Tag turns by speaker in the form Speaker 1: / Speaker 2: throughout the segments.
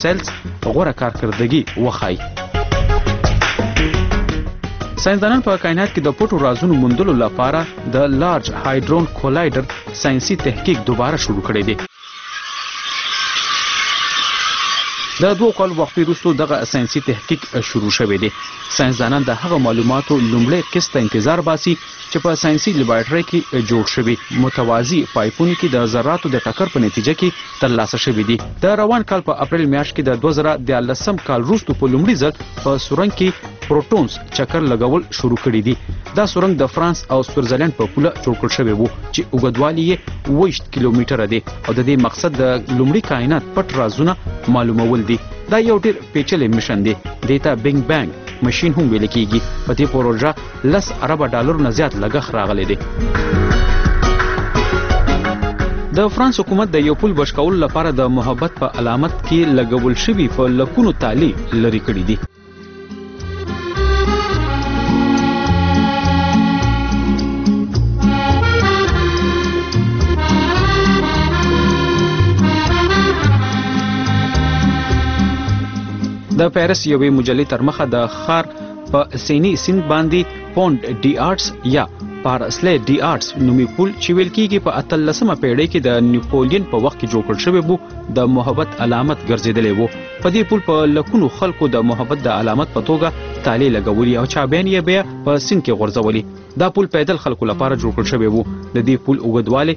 Speaker 1: سیلز غوره کارکردګي وښایي. ساينسدانان په کائنات کې د پټو رازونو موندلو لپاره د لارج هایډرون کولایډر ساينسي تحقیق دوباره شروع کړی دی. د 2 کال وخت وروسته دغه ساينسي تحقیق شروع شوی دی. ساينسدانان د هغه معلوماتو لومړی قسط انتظار باسي چې په ساينسي لیبارټري کې جوړ شوی متوازي پایپونو کې د ذراتو د ټکر په نتیجه کې ترلاسه شوی دی. د روان کال په اپریل میاشت کې د 2013 کال وروسته په لومړي ځل په سورنګ کې پروټونز چکر لګول شروع کړی دي. دا سورنګ د فرانس او سویټزرلند په پوله جوړ کړل شوی وو چې اوږدوالی یې 20 کیلومتره دی او د دې مقصد د لومړي کائنات پټ رازونه معلومول دي. دا یو ډیر پیچلی مشن دی. دیتا بینګ بانګ ماشين هم ویل کیږي. په دې پروژه $10 ارب نه زیات لګښت راغلی دی. د فرانس حکومت د یو پل بشکول لپاره د محبت په علامت کې لګول شوی په لکونو تالي لري کړی دي. د پاریس یوې مجلې تر مخه د ښار په سینی سیند باندې پوند ډي آرټس یا پارسلې ډي آرټس نومي پل چې ویل کېږي په 18مه پیړۍ کې د نیپولین په وخت کې جوړ کړل شوی وو د محبت علامت ګرځیدلی وو. په دې پل په لکونو خلکو د محبت د علامت په توګه تالي لګولي او چابیان یې بیا په سیند کې غورځولي. دا پل پیدل خلکو لپاره جوړ کړل شوی وو. د دې پل اوږدوالی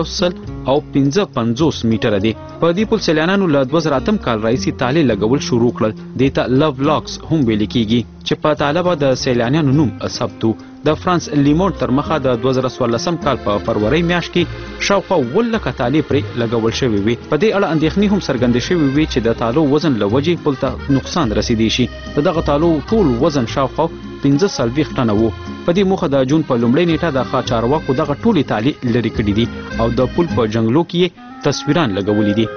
Speaker 1: 155 میټره دی. په دې پل سیلانانو له 2008 کال راهیسې تالي لګول شروع کړل. دیتا لو لاکس هم ویل کېږي چې په طالبه د سیلانیانو نوم ثبت و. د فرانس لیمونډ تر مخه د 2014 کال په فروری میاشت کې شاوخوا 1000 تالي پرې لګول شوی وي. په دې اړه اندېښنې هم څرګندې شوې وي چې د تالو وزن له وجې پل ته نقصان رسیدلی شي. دغه تالو ټول وزن شاوخوا 45 ټنه وو. په دې موخه د جون په لومړۍ نیټه د چارواکو دغه ټولې تالي لرې کړي دي او د پل په جنګلو کې تصویران لګولي دي.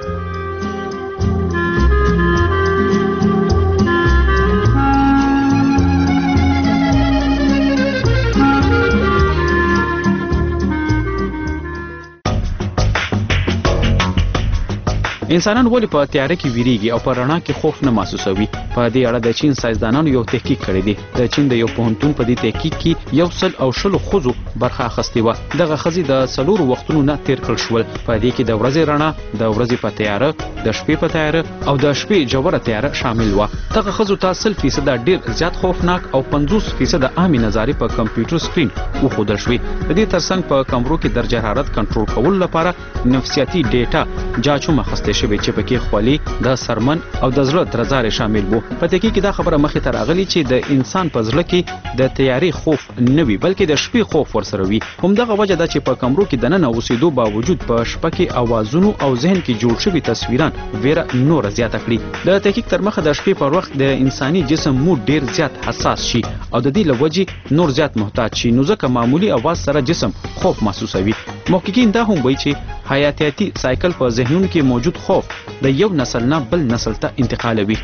Speaker 1: انسانان ولې په تیاره کې ویریږي او په رڼا کې خوف نه محسوسوي؟ په دې اړه د چین ساينسدانانو یو تحقیق کړی دی. د چین د یو پوهنتون په دې تحقیق کې 120 ښځو برخه اخیستې وه. دغه ښځې د 4 وختونو نه تیر کړل شول. په دې کې د ورځې رڼا، د ورځې په تیاره، د شپې په تیاره او د شپې جوړه تیاره شامل وه. دغه ښځو ته 100% ډیر زیات خوفناک او 50% عامې نظارې په کمپیوټر سکرین وښودل شوې. د دې ترڅنګ په کمرو کې درجه حرارت کنټرول کولو لپاره نفسیاتي ډیټا جاچ هم اخیستل شوی چې پکې خولي، د سرمن او د زړه درزارې شامل وو. په تحقیق کې دا خبره مخې ته راغلي چې د انسان په زړه کې د تیارې خوف نه وي بلکې د شپې خوف ورسره وي. همدغه وجه ده چې په کمرو کې دننه اوسېدو باوجود په شپه کې اوازونو او ذهن کې جوړ شوي تصویران ویره نور زیاته کړي. د تحقیق تر مخه د شپې پر وخت د انساني جسم مود ډیر زیات حساس شي او د دې له وجې نور زیات محتاط شي، نو ځکه معمولی اواز سره جسم خوف محسوسوي. محققین دا هم وایي چې حیاتیاتي سایکل په ذهنونو کې موجود خوف د یو نسل نه بل نسل ته انتقالوي.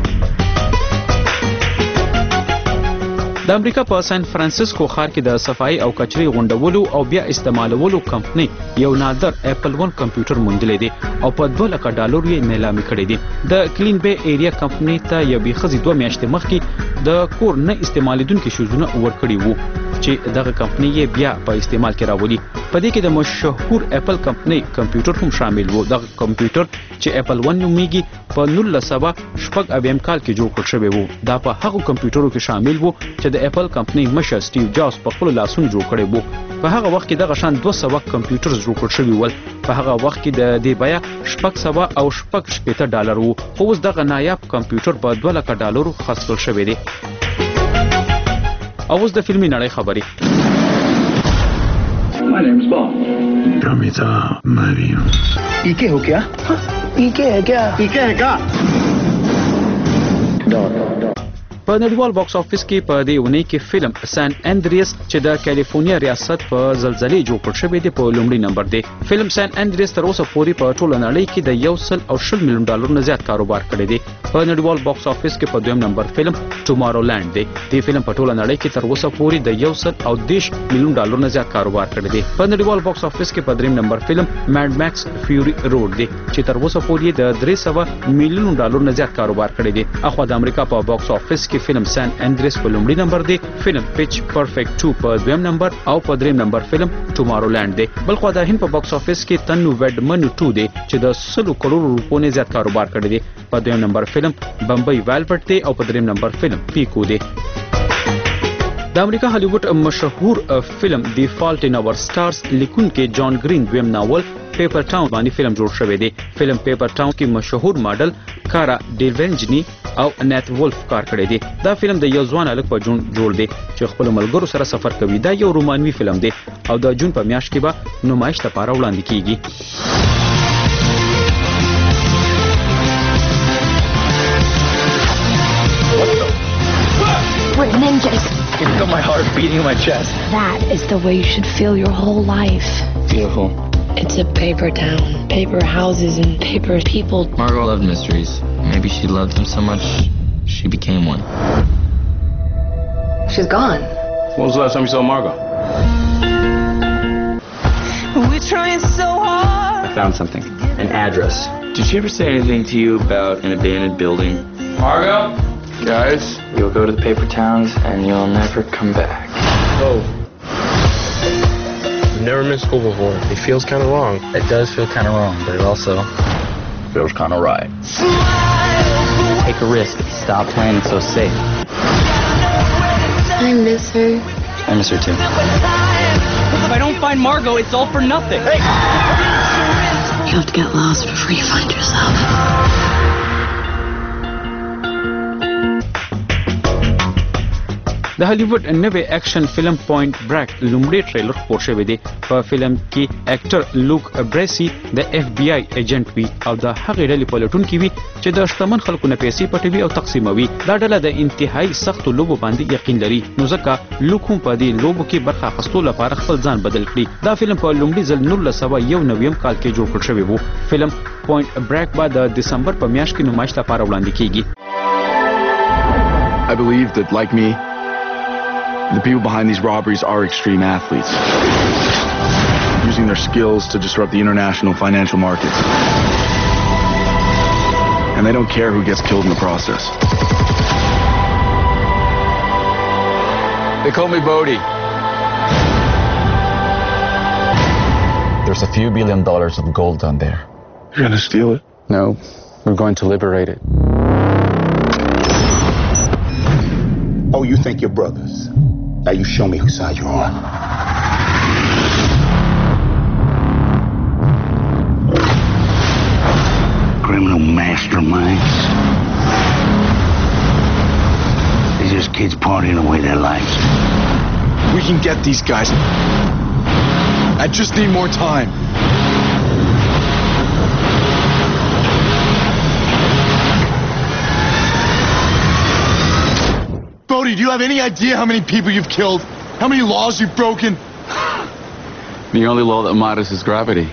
Speaker 1: د امریکا په سان فرانسیسکو ښار کې د صفایي او کچري غونډولو او بیا استعمالولو کمپنۍ یو نادر اپل 1 کمپیوټر موندلی دی او په $200 یې نیلامي کړی دی. د کلین بی ایریا کمپنۍ ته یوې ښځې 2 میاشتې مخکې د کور نه استعمالیدونکي شیزونه ورکړي وو چې دغه کمپنۍ یې بیا په استعمال کې راولي. په دې کې د مشهور اپل کمپنۍ کمپیوټر هم شامل وو. دغه کمپیوټر چې اپل 1 نومیږي په 1980 کال کې جوړ کړل شوی وو. دا په هغو کمپیوټرو کې شامل وو چې د اپل کمپنۍ مشر سټیو جابز په خپل لاسونو جوړ کړی وو. په هغه وخت کې دغه شان 200 کمپیوټر جوړ کړل شوی ول. په هغه وخت کې د دې بیه $680 وو. خو اوس دغه نایاب کمپیوټر په $200 خرڅ کړل شوی دی. اوس د فلمي نړۍ خبرې.
Speaker 2: My name's Bond.
Speaker 3: Ramita Mariam.
Speaker 2: पीके हो क्या? पीके है क्या? पीके है क्या?
Speaker 1: په نړیوال باکس افیس کې په دې ونې کې فلم سان اندریاس چې د کالیفورنیا ریاست په زلزلې جوړ کړ شوی دی په لومړي نمبر دی. فلم سان اندریاس تر اوسه پورې په ټوله نړۍ کې د $120 ملیون نه زیات کاروبار کړی دی. په نړیوال باکس افیس کې په دویم نمبر فلم ټومارولند دی. دې فلم په ټوله نړۍ کې تر اوسه پورې د $110 ملیون نه زیات کاروبار کړی دی. په نړیوال باکس افیس کې په دریم نمبر فلم ماډ ماکس فیوري روډ دی چې تر اوسه پورې د $300 ملیون نه زیات کاروبار کړی دی. اخوا د امریکا په باکس افیس کې فلم سان اندریس په لومړي نمبر دی، فلم پیچ پرفیکټ 2 په دویم نمبر او په دریم نمبر فلم ټومارولند دی. بل خو د هند په باکس افیس کې تنو وډمنو 2 دی چې د 100 کروڑ روپو نه زیات کاروبار کړی دی. په دویم نمبر فلم بمبئی ویلویټ دی او په دریم نمبر فلم پیکو دی. د امریکا هالیوډ مشهور فلم دی فالټ ان اور سټارز لیکونکي جان گرین دویم ناول پیپر ټاون باندې فلم جوړ شوی دی. فلم پیپر ټاون کې مشهور ماډل کارا ډیونجنی او نات وولف کار کړی دی. دا فلم د یو ځوان هلک په جون جوړ دی چې خپل ملګرو سره سفر کوي. دا یو رومانوي فلم دی او د جون په میاشت کې به نمایش لپاره وړاندې کیږي.
Speaker 4: We're ninjas.
Speaker 2: You feel my heart beating in my chest.
Speaker 4: That is the way you should feel your whole life.
Speaker 2: Beautiful.
Speaker 5: It's a paper town. Paper houses and paper people.
Speaker 6: Margot loved mysteries. Maybe she loved them so much, she became one.
Speaker 5: She's gone.
Speaker 2: When was the last time you saw Margot?
Speaker 7: We're trying so hard.
Speaker 2: I found something. An address.
Speaker 6: Did she ever say anything to you about an abandoned building?
Speaker 2: Margot?
Speaker 6: Guys, you'll go to the paper towns and you'll never come back.
Speaker 8: Oh. I've never been to school before. It feels kind of wrong.
Speaker 6: It does feel kind of wrong, but it also
Speaker 2: feels kind of right.
Speaker 6: take a risk. Stop playing it so safe.
Speaker 5: I miss her.
Speaker 6: I miss her too.
Speaker 7: If I don't find Margot, it's all for nothing. Hey!
Speaker 5: You have to get lost before you find yourself.
Speaker 1: د هالیوډ نوې اکشن فلم پوینټ بریک لومړی ټریلر خپور شوی دی. په فلم کې اکټر لوک بریسي د اف بی آی ایجنټ وي او د هغې ډلې پلټونکی وي چې د شتمن خلکو نه پیسې پټوي او تقسیموي. دا ډله د انتهایی سختو لوبو باندې یقین لري، نو ځکه لوک هم په دې لوبو کې برخه اخیستو لپاره خپل ځان بدل کړي. دا فلم په لومړي ځل 1991 کال کې جوړ کړل شوی و. فلم پوینټ بریک به د دسمبر په میاشت کې نمایش لپاره وړاندې کیږي.
Speaker 3: I believe that, like me, the people behind these robberies are extreme athletes, using their skills to disrupt the international financial markets. And they don't care who gets killed in the process.
Speaker 2: They call me Bodhi.
Speaker 9: There's a few $1 billion of gold down there.
Speaker 3: You're gonna steal it?
Speaker 9: No, we're going to liberate it.
Speaker 10: Oh, you think you're brothers? Now you show me whose side you're on. Criminal masterminds. They're just kids partying away their lives.
Speaker 3: We can get these guys. I just need more time. Bodhi, do you have any idea how many people you've killed? How many laws you've broken?
Speaker 2: The only law that matters is gravity.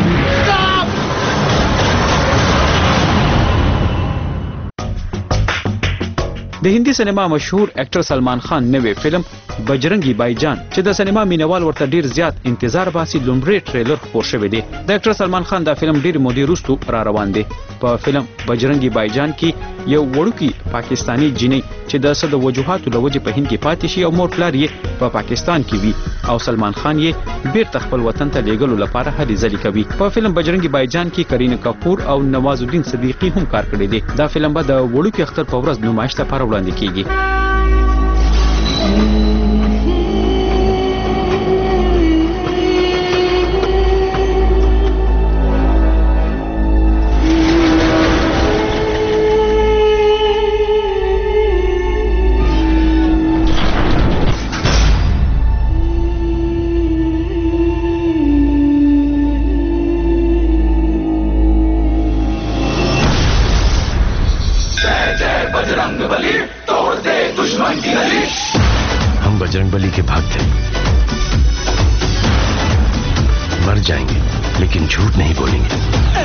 Speaker 1: د هندي سینما مشهور اکټر سلمان خان نوې فلم بجرنگی بایجان چې د سینما مینوال ورته ډیر زیات انتظار باسي لومړی ټریلر خپور شوی دی. د اکټر سلمان خان دا فلم ډیر مودې وروسته را روان دی. په فلم بجرنگی بایجان کې یو وړوکی پاکستانی جنۍ چې د صد وجوهاتو له وجې په هند کې پاتې شي او مور پلار یې په پاکستان کې وي او سلمان خان یې بیرته خپل وطن ته لیږلو لپاره هلې ځلې کوي. په فلم بجرنگی بایجان کې کرینه کپور او نواز الدین صدیقی هم کار کړی دی. دا فلم به د وړوکی اختر په ورځ نمایش لپاره وړاندې کیږي.
Speaker 3: जय जय बजरंग बली तोड़ दे
Speaker 11: हम बजरंगबली के भक्त हैं, मर जाएंगे लेकिन झूठ नहीं बोलेंगे।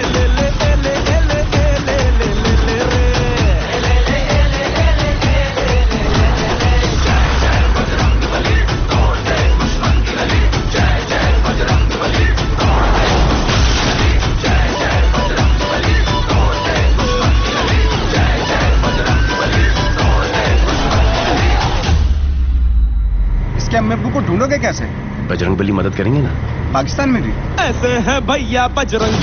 Speaker 12: क्या महबूब को ढूंढोगे कैसे?
Speaker 11: बजरंगबली मदद करेंगे ना?
Speaker 12: पाकिस्तान में भी
Speaker 13: ऐसे है भैया बजरंगी,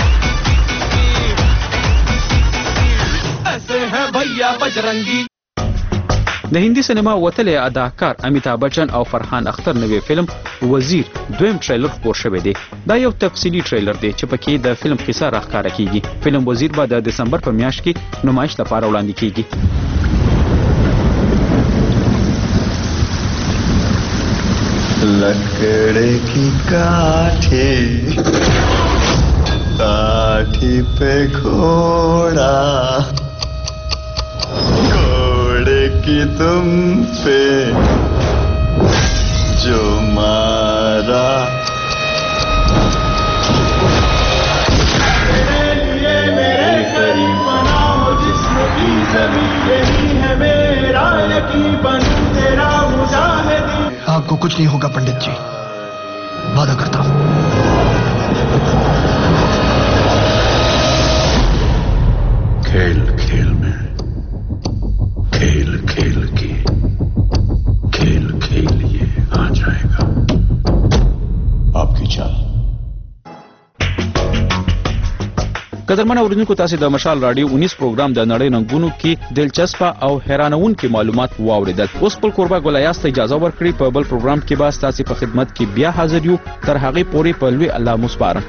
Speaker 13: ऐसे है भैया बजरंगी।
Speaker 1: د هندي سینما وتلې اداکار امیتابھ بچن او فرحان اختر نوې فلم وزیر دویم ټریلر خپور شوی دی. دا یو تفصیلی ټریلر دی چې پکې د فلم قصه راښکاره کیږي. فلم وزیر به د دسمبر په میاشت کې نمایش لپاره وړاندې کیږي.
Speaker 14: लकड़े की काठी काठी पे घोड़ा, घोड़े की तुम पे जो मारा, मेरे करीब बनाओ जिस्म की ज़मीन, यही है मेरा यकीन, बनूं तेरा मुजाहिदी।
Speaker 15: आपको कुछ नहीं होगा पंडित जी, वादा करता हूं।
Speaker 11: खेल खेल में, खेल खेल की, खेल खेलिए आ जाएगा
Speaker 10: आपकी चाल।
Speaker 1: قدرمن اوریدونکو تاسو د مشال رادیو 19 پروګرام د نړۍ رنگونو کې دلچسپه او حیرانونکي معلومات واوریدل. اوس په کوربه ګلایاست اجازه ورکړي په بل پروګرام کې به تاسو په خدمت کې بیا حاضر یو. تر هغه پورې په لوی الله مسپارم.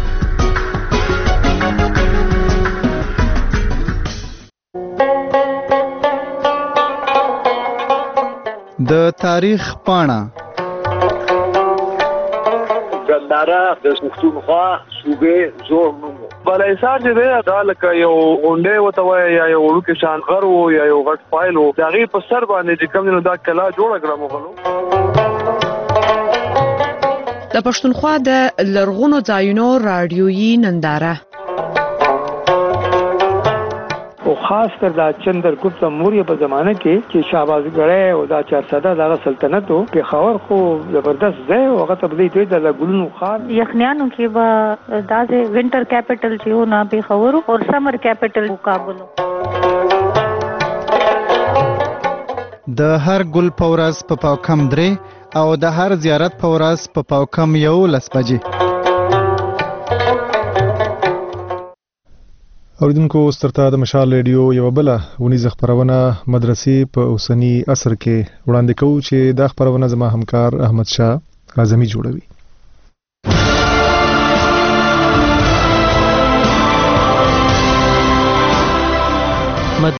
Speaker 16: د تاریخ پاڼه
Speaker 17: ګنداره د پښتونخوا صوبې زوړ نوم بلایسار چې دی دا لکه یو غونډې وته وایي یا یو وړوکی شان غر و یا یو غټ فایل و، د هغې په سر باندې چې کوم دی نو دا کلا جوړه کړه مغلو.
Speaker 18: د پښتونخوا د لرغونو ځایونو راډیویي ننداره
Speaker 19: او خاص کر دا چندرګوپت موریه په زمانه کې چې شهبازګړی او دا چارسده دغه سلطنت و، پېښور خو زبردست ځای و، هغه ته به دوی د ګلونو ښار.
Speaker 20: یخنیانو کې به داسې ونټر کیپټل چې و نه پېښور او سمر کیپټل کابل.
Speaker 16: د هر ګل په ورځ په پاوکم 3 او د هر زیارت په ورځ په پاوکم 11 بجې.
Speaker 21: اوریدونکو سترته د مشال ریډیو یو بل ونیزه خبرونه مدرسې په اوسنی عصر کې وړاندې کوي چې دا خبرونه زما همکار احمد شاه اعظمي جوړوي.